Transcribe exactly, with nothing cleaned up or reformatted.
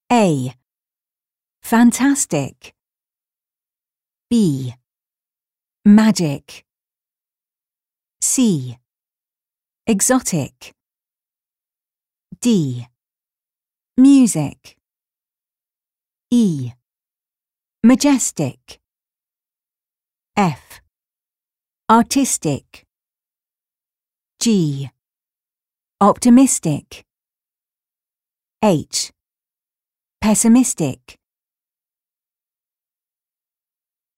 A. Fantastic. B. Magic. C. Exotic. D. Music. E. Majestic. F. Artistic. G. Optimistic. H. Pessimistic.